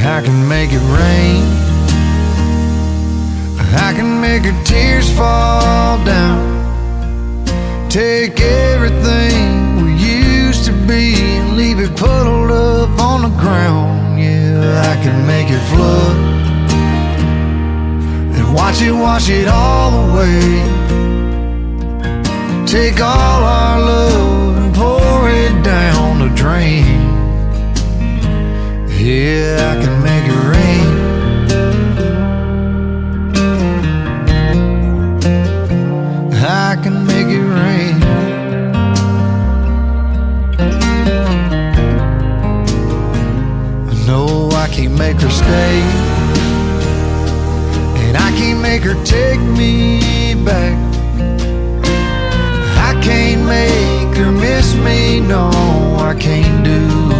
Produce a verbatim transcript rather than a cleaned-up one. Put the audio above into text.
I can make it rain. I can make her tears fall down. Take everything we used to be and leave it puddled up on the ground. Yeah, I can make it flood and watch it wash it all away. Take all our love and pour it down the drain. Yeah, I can make it rain. I can make it rain. No, I can't make her stay, and I can't make her take me back. I can't make her miss me, no, I can't do